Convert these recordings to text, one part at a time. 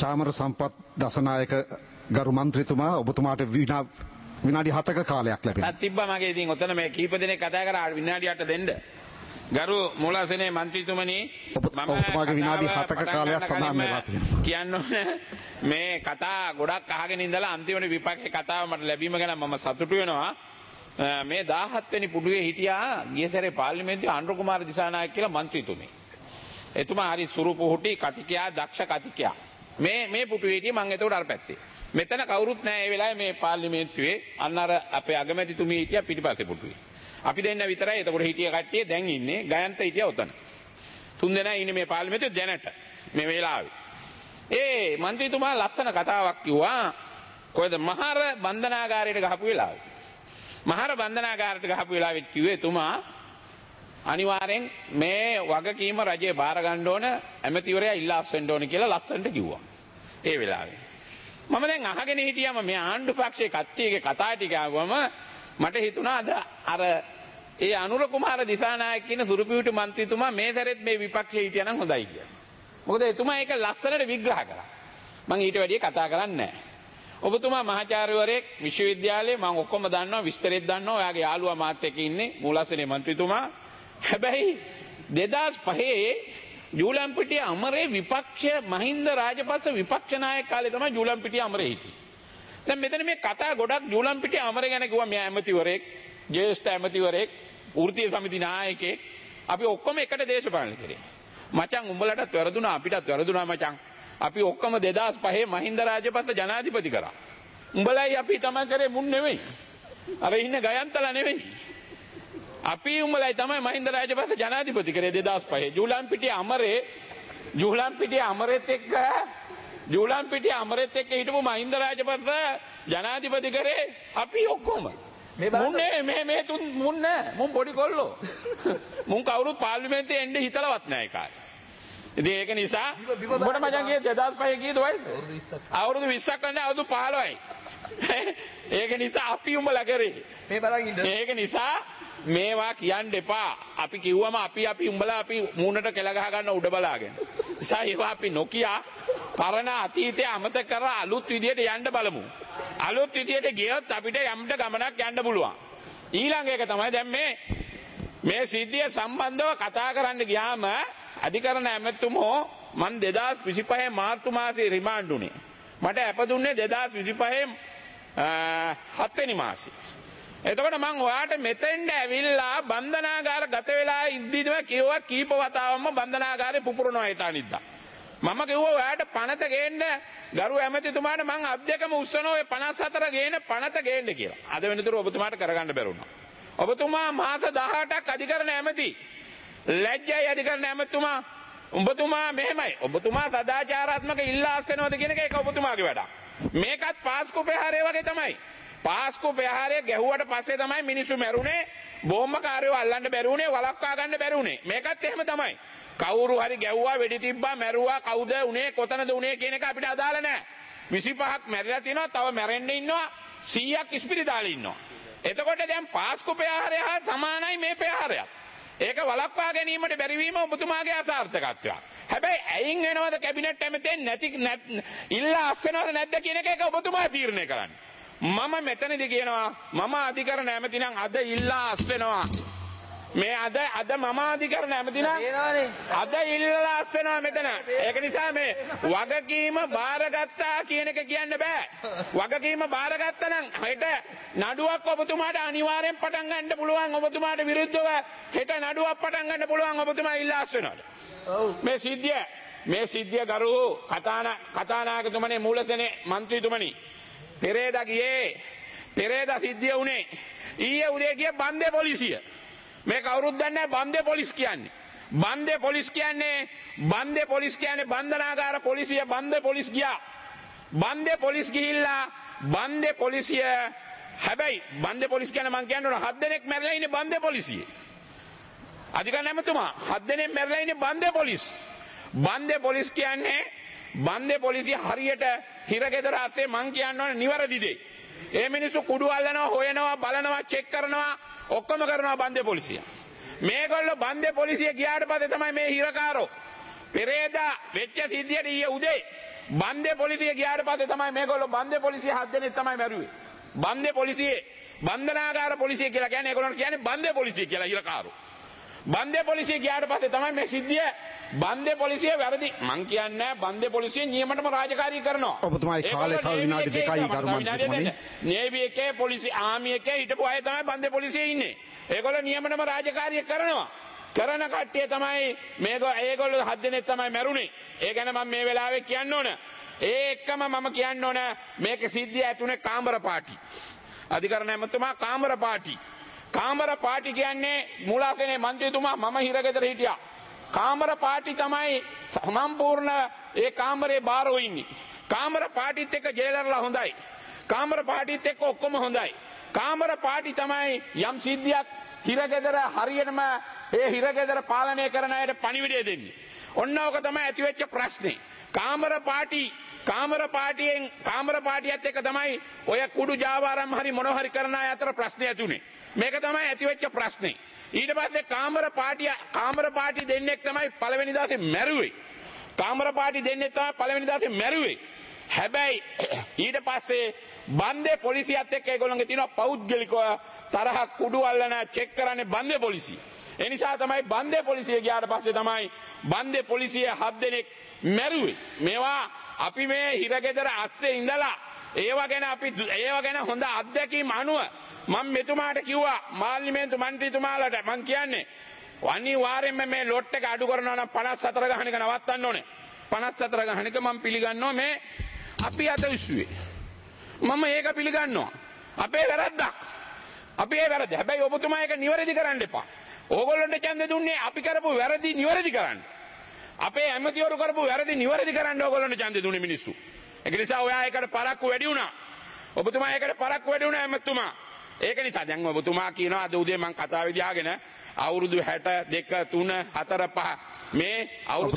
චාමර සම්පත් දසනායක ගරු මන්ත්‍රීතුමා ඔබතුමාට විනාඩි 7ක කාලයක් ලැබෙනවා. තිබ්බා මගේ ඉතින් ඔතන මේ කීප දෙනෙක් කතා කරා විනාඩි 8 දෙන්න. ගරු මූලාසනේ මන්ත්‍රීතුමනි ඔබතුමාගේ විනාඩි 7ක කාලයක් සඳහන් වෙලා තියෙනවා. කියන්න ඕනේ මේ කතා ගොඩක් අහගෙන ඉඳලා අන්තිමට විපක්ෂේ කතාව මට ලැබීම ගැන මම සතුටු වෙනවා. මේ 17 වෙනි පුඩුවේ හිටියා ගිය සැරේ පාර්ලිමේන්තුවේ අනුර කුමාර දිසානායක කියලා මන්ත්‍රීතුමේ. එතුමා හරි සුරුපුහුටි කතිකයා දක්ෂ කතිකයා. මේ පුටුවේ හිටියේ මම එතකොට අර පැත්තේ. මෙතන කවුරුත් නැහැ ඒ වෙලාවේ මේ පාර්ලිමේන්තුවේ අන්න අර අපේ අගමැතිතුමී හිටියා පිටිපස්සේ පුටුවේ. අපි දෙන්න විතරයි එතකොට හිටිය කට්ටිය දැන් ඉන්නේ ගයන්ත හිටියා උතන. තුන් දෙනා ඉන්නේ මේ පාර්ලිමේන්තුවේ දැනට මේ වෙලාවේ. ඒ මන්ත්‍රීතුමා ලස්සන කතාවක් කිව්වා. කොහෙද මහර බන්ධනාගාරයට ගහපු වෙලාවේ. මහර බන්ධනාගාරයට ගහපු වෙලාවෙත් කිව්වේ එතුමා අනිවාර්යෙන් මේ වගකීම රජයේ බාර ගන්න ඕන ඇමතිවරයා ඉල්ලාස් වෙන්න ඕන කියලා ලස්සනට කිව්වා. ඒ වෙලාවේ. මම දැන් අහගෙන හිටියම මේ ආණ්ඩු පක්ෂයේ කට්ටියගේ කතා ටික ආවම මට හිතුණා අර ඒ අනුර කුමාර දිසානායක කියන සුරුපියුටි මන්ත්‍රීතුමා මේ සැරෙත් මේ විපක්ෂයේ හිටියා නම් හොඳයි කියලා. මොකද එතුමා ඒක ලස්සනට විග්‍රහ කරා. මම ඊට වැඩිය කතා කරන්නේ නැහැ. ඔබතුමා මහාචාර්යවරයෙක් විශ්වවිද්‍යාලයේ මම ඔක්කොම දන්නවා විස්තරෙත් දන්නවා. ඔයාගේ යාළුවා මාත් එක්ක ඉන්නේ මූලාසනේ මන්ත්‍රීතුමා. හැබැයි 2005 ජූලම්පිටිය අමරේ විපක්ෂ මහින්ද රාජපක්ෂ විපක්ෂ නායක කාලේ තමයි ජූලම්පිටිය අමරේ හිටියේ. දැන් මෙතන මේ කතා ගොඩක් ජූලම්පිටිය අමරේ ගැන කිව්වා. මෙයා ඇමතිවරයෙක්, ජ්‍යෙෂ්ඨ ඇමතිවරයෙක්, වෘත්තීය සමිති නායකයෙක්. අපි ඔක්කොම එකට දේශපාලන කරේ. මචං උඹලටත් වැරදුනා අපිටත් වැරදුනා මචං. අපි ඔක්කොම 2005 මහින්ද රාජපක්ෂ ජනාධිපති කරා. උඹලයි අපි තමයි කරේ මුන් නෙවෙයි. අර ඉන්න ගයන්තලා නෙවෙයි. අපි උඹලයි තමයි මහින්ද රාජපක්ෂ ජනාධිපති කරේ 2005 ජූලම්පිටිය අමරෙත් එක්ක හිටපු මහින්ද රාජපක්ෂ ජනාධිපති කරේ අපි ඔක්කොම මුන් පොඩි කොල්ලෝ මුන් කවුරුත් පාර්ලිමේන්තුවේ එන්න හිතලවත් නැහැ ඒ කාලේ. ඉතින් ඒක නිසා මොකට මචං ගියේ 2005 කීයද වයස? අවුරුදු 20ක් වන්නේ අවුරුදු 15යි. ඒක නිසා අපි උඹලා කරේ. මේ බලන් ඉන්න. ඒක නිසා මේවා කියන්න එපා. අපි කිව්වම අපි උඹලා අපි මූණට කෙල ගහ ගන්න උඩ බලාගෙන. නිසා ඒවා අපි නොකිය පරණ අතීතය අමතක කරලා අලුත් විදියට යන්න බලමු. අලුත් විදියට ගියොත් අපිට යම්ට ගමනක් යන්න පුළුවන්. ඊළඟ එක තමයි දැන් මේ සිද්ධිය සම්බන්ධව කතා කරන්න ගියාම අධිකරණ ඇමතුමෝ මන් 2025 මාර්තු මාසයේ රිමාන්ඩ් උනේ. මට අප දුන්නේ 2025 7 වෙනි මාසේ. එතකොට මං ඔයාට මෙතෙන්ට ඇවිල්ලා බන්ධනාගාර ගත වෙලා ඉද්දිම කිව්වා කීප වතාවක්ම බන්ධනාගාරේ පුපුරනවා හිට අනිද්දා. මම කිව්වා ඔයාට පනත ගේන්න ගරු ඇමතිතුමාට මං අධ්‍යක්ෂකම උස්සනවා ඔය 54 ගේන පනත ගේන්න කියලා. අද වෙනතුරු ඔබතුමාට කරගන්න බැරුණා. ඔබතුමා මාස 18ක් අධිකරණ ඇමති. ලැජ්ජයි අධිකරණ ඇමතුමා. ඔබතුමා මෙහෙමයි. ඔබතුමා සදාචාරාත්මක ඉල්ලාස් වෙනවද කියන එක ඒක ඔබතුමාගේ වැඩක්. මේකත් පාස්කු ප්‍රහාරය වගේ තමයි. පාස්කු ප්‍රහාරය ගැහුවට පස්සේ තමයි මිනිස්සු මැරුණේ. බෝම්බකාරයෝ අල්ලන්න බැරුණේ, වළක්වා ගන්න බැරුණේ. මේකත් එහෙම තමයි. කවුරු හරි ගැව්වා, වෙඩි තිබ්බා, මැරුවා, කවුද උනේ, කොතනද උනේ කියන එක අපිට අදාළ නැහැ. 25ක් මැරිලා තිනවා, තව මැරෙන්න ඉන්නවා, 100ක් ඉස්පිරිතාලේ ඉන්නවා. එතකොට දැන් පාස්කු ප්‍රහාරය හා සමානයි මේ ප්‍රහාරයත්. ඒක වළක්වා ගැනීමට බැරිවීම ඔබතුමාගේ අසාර්ථකත්වයක්. හැබැයි ඇයින් වෙනවද කැබිනට් ඇමතෙන් ඉල්ලා අස් වෙනවද නැද්ද කියන එක ඔබතුමා තීරණය කරන්න. මම මෙතනදී කියනවා මම අධිකරණ ඇමති නම් අද ඉල්ලා අස් වෙනවා. මේ අද මම අධිකරණ ඇමති නම් අද ඉල්ලා අස් වෙනවා මෙතන. ඒක නිසා මේ වගකීම බාරගත්තා කියන එක කියන්න බෑ. වගකීම බාරගත්තා නම් හෙට නඩුවක් ඔබතුමාට අනිවාර්යෙන් පටන් ගන්න පුළුවන්. ඔබතුමාට විරුද්ධව හෙට නඩුවක් පටන් ගන්න පුළුවන් ඔබතුමා ඉල්ලා අස් වෙනවාට. මේ සිද්ධිය ගරු කතානායකතුමනි මූලසනේ මන්ත්‍රීතුමනි පෙරේදා සිද්ධිය උනේ ඊයේ උදේ ගිය බන්දේ පොලිසිය. මේ කවුරුත් දන්නේ නැහැ බන්දේ පොලිස් කියන්නේ. බන්දේ පොලිස් කියන්නේ බන්ධනාගාර පොලිසිය. බන්දේ පොලිස් ගියා. බන්දේ පොලිස් ගිහිල්ලා බන්දේ පොලිසිය හැබැයි බන්දේ පොලිස් කියන්නේ මං කියන්න ඕන 7 දෙනෙක් මැරලා ඉන්නේ බන්දේ පොලිසියේ. අධිකරණ ඇමතුමා 7 දෙනෙක් මැරලා ඉන්නේ බන්දේ පොලිස්. බන්දේ පොලිස් කියන්නේ බන්දේ පොලිසිය හරියට හිරගෙදර ආසේ මං කියන්න ඕනේ නිවැරදි දේ. ඒ මිනිස්සු කුඩු අල්ලනවා, හොයනවා, බලනවා, චෙක් කරනවා, ඔක්කොම කරනවා බන්දේ පොලිසිය. මේගොල්ලෝ බන්දේ පොලිසිය ගියාට පස්සේ තමයි මේ හිරකාරෝ පෙරේදා වෙච්ච සිද්ධියට ඊයේ උදේ බන්දේ පොලිසිය ගියාට පස්සේ තමයි මේගොල්ලෝ බන්දේ පොලිසිය 7 දෙනෙක් තමයි මැරුවේ. බන්දේ පොලිසියේ බන්ධනාගාර පොලිසිය කියලා කියන්නේ ඒගොල්ලන්ට කියන්නේ බන්දේ පොලිසිය කියලා හිරකාරු. බන්දේ පොලිසිය ගියාට පස්සේ තමයි මේ සිද්ධිය බන්දේ පොලිසිය වැරදි. මං කියන්නේ බන්දේ පොලිසිය නියමටම රාජකාරී කරනවා. ඔබතුමායි කාලේ තව විනාඩි 2යි ගරු මන්ත්‍රීතුමනි. නේවි එකේ පොලිසිය ආමි එකේ හිටපු අය තමයි බන්දේ පොලිසියේ ඉන්නේ. ඒගොල්ලෝ නියමටම රාජකාරිය කරනවා. කරන කට්ටිය තමයි ඒගොල්ලෝ 7 දෙනෙක් තමයි මැරුණේ. ඒ ගැන මම මේ වෙලාවේ කියන්න ඕන. ඒ එක්කම මම කියන්න ඕන මේක සිද්ධිය ඇතුනේ කාමර පාටි. අධිකරණ ඇමතුමා කාමර පාටි. කාමර පාටි කියන්නේ මූලාසනේ මන්ත්‍රීතුමා මම හිරගෙදර හිටියා. කාමර පාටි තමයි සම්පූර්ණ ඒ කාමරේ බාරෝ ඉන්නේ. කාමර පාටිත් එක්ක ජේලර්ලා හොඳයි. කාමර පාටිත් එක්ක ඔක්කොම හොඳයි. කාමර පාටි තමයි යම් සිද්ධියක් හිරගෙදර හරියටම ඒ හිරගෙදර පාලනය කරන අයට පණිවිඩය දෙන්නේ. ඔන්න ඕක තමයි ඇති වෙච්ච ප්‍රශ්නේ. කාමර පාටියත් එක්ක තමයි ඔය කුඩු ජාවාරම් හරි මොනවා හරි කරන අය අතර ප්‍රශ්නේ ඇති උනේ. මේක තමයි ඇති වෙච්ච ප්‍රශ්නේ. ඊට පස්සේ කාමර පාටි දෙන්නෙක් තමයි පළවෙනි දවසේ මැරුවේ. කාමර පාටි දෙන්නෙක් තමයි පළවෙනි දවසේ මැරුවේ. හැබැයි ඊට පස්සේ බන්දේ පොලිසියත් එක්ක ඒගොල්ලන්ගේ තියෙනවා පෞද්ගලිකව තරහක් කුඩු අල්ලන චෙක් කරන්නේ බන්දේ පොලිසිය. ඒ නිසා තමයි බන්දේ පොලිසිය ගියාට පස්සේ තමයි බන්දේ පොලිසිය 7 දෙනෙක් මැරුවේ. මේවා අපි මේ හිරගෙදර අස්සේ ඉඳලා ඒව ගැන හොඳ අත්දැකීම් අනුව මම මෙතුමාට කිව්වා පාර්ලිමේන්තු මන්ත්‍රීතුමාලට මම කියන්නේ අනිවාර්යයෙන්ම මේ ලොට් එක අඩු කරනවා නම් 54 ගහන එක නවත්තන්න ඕනේ. 54 ගහන එක මම පිළිගන්නවා මේ අපි අත විශ්ුවේ. මම ඒක පිළිගන්නවා. අපේ වැරද්දක්. අපි ඒ වැරද්ද. හැබැයි ඔබතුමා ඒක නිවැරදි කරන්න එපා. ඕගොල්ලන්ට ඡන්දෙ දුන්නේ අපි කරපු වැරදි නිවැරදි කරන්න. අපේ ඇමතිවරු කරපු වැරදි නිවැරදි කරන්න ඕගොල්ලන්ට ඡන්දෙ දුන්නේ මිනිස්සු. ඒක නිසා ඔයා ඒකට පරක්කු වැඩි වුණා. ඔබතුමා ඒකට පරක්කු වැඩි වුණා ඇමතුමා. ඒක නිසා දැන් ඔබතුමා කියනවා අද උදේ මම කතාවේදී ආගෙන අවුරුදු 62 3 4 5 මේ අවුරුදු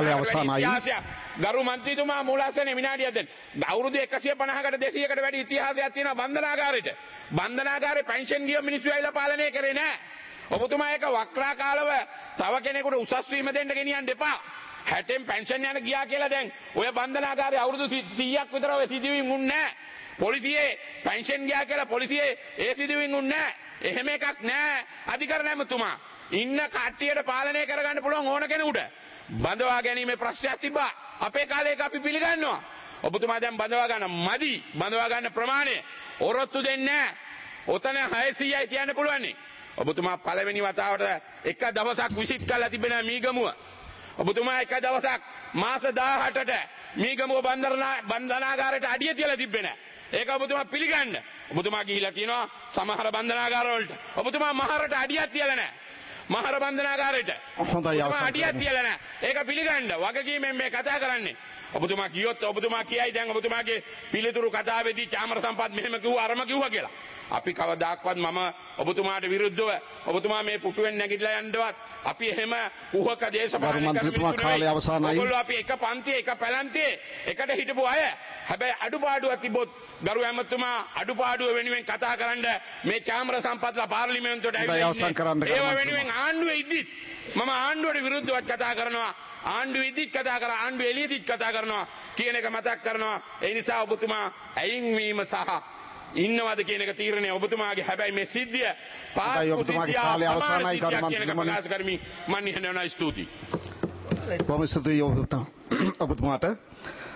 150 ගරු මන්ත්‍රීතුමා මූලාසනේ විනාඩියක් දෙන්න. අවුරුදු 150කට 200කට වැඩි ඉතිහාසයක් තියෙනවා බන්ධනාගාරෙට. බන්ධනාගාරේ පෙන්ෂන් ගිය මිනිස්සු ඇවිල්ලා පාලනය කරේ නැහැ. ඔබතුමා ඒක වක්‍රාකාලව තව කෙනෙකුට උසස් වීම දෙන්න ගෙනියන්න එපා. 60න් පෙන්ෂන් යන ගියා කියලා දැන් ඔය බන්ධනාගාරේ අවුරුදු 100ක් විතර ඔය සිදුවීම් උන්නේ නැහැ. පොලිසියේ පෙන්ෂන් ගියා කියලා පොලිසියේ ඒ සිදුවීම් උන්නේ නැහැ. එහෙම එකක් නැහැ. අධිකරණ ඇමතුමා ඉන්න කට්ටියට පාලනය කරගන්න පුළුවන් ඕන කෙනෙකුට බඳවා ගැනීමේ ප්‍රශ්නයක් තිබ්බා. අපේ කාලේ ඒක අපි පිළිගන්නවා. ඔබතුමා දැන් බඳවා ගන්න මදි. බඳවා ගන්න ප්‍රමාණය ඔරොත්තු දෙන්නේ නැහැ. ඔතන 600යි තියන්න පුළුවන්. ඔබතුමා පළවෙනි වතාවට එක දවසක් විසිට් කරලා තිබෙනවා මීගමුව. ඔබතුමා එක දවසක් මාස 18ට මීගමුව බන්ධනාගාරයට අඩිය තියලා තිබෙන්නේ නැහැ. ඒක ඔබතුමා පිළිගන්න. ඔබතුමා ගිහිලා තියෙනවා සමහර බන්ධනාගාර වලට. ඔබතුමා මහරට අඩියක් තියලා නැහැ. මහර බන්ධනාගාරයට. හොඳයි ඔබතුමා අඩියක් තියලා නැහැ. ඒක පිළිගන්න. වගකීමෙන් මේ කතා කරන්නේ. ඔබතුමා කියොත් ඔබතුමා කියයි දැන් ඔබතුමාගේ පිළිතුරු කතාවේදී චාමර සම්පත් මෙහෙම කිව්වා අරම කිව්වා කියලා. අපි කවදාක්වත් මම ඔබතුමාට විරුද්ධව ඔබතුමා මේ පුටුවෙන් නැගිටලා යන්නවත් අපි එහෙම කුහක දේශපාලන මන්ත්‍රීතුමා කාලය අවසానයි. ඔයගොල්ලෝ අපි එක පන්තියේ එක පැලන්තියේ එකට හිටපු අය. හැබැයි අඩුපාඩුවක් තිබොත් ගරු ඇමතුමා අඩුපාඩුව වෙනුවෙන් කතා කරන්න මේ චාමර සම්පත්ලා පාර්ලිමේන්තුවට ඇවිල්ලා ඉන්නේ. ඒව වෙනුවෙන් ආණ්ඩුවේ ඉද්දිත් මම ආණ්ඩුවට විරුද්ධව කතා කරනවා. ආණ්ඩුව ඉදිත් කතා කරා ආණ්ඩුව එළියදිත් කතා කරනවා කියන එක මතක් කරනවා. ඒ නිසා ඔබතුමා ඇයින් වීම සහ ඉන්නවද කියන එක තීරණය ඔබතුමාගේ. හැබැයි මේ සිද්ධිය ඔබතුමාගේ කාලය අවසానයි ගරු මන්ත්‍රීතුමනි. ප්‍රකාශ කරමි. මම ඉහනවා ස්තුතියි. බොහොම ස්තුතියි ඔබතුමාට.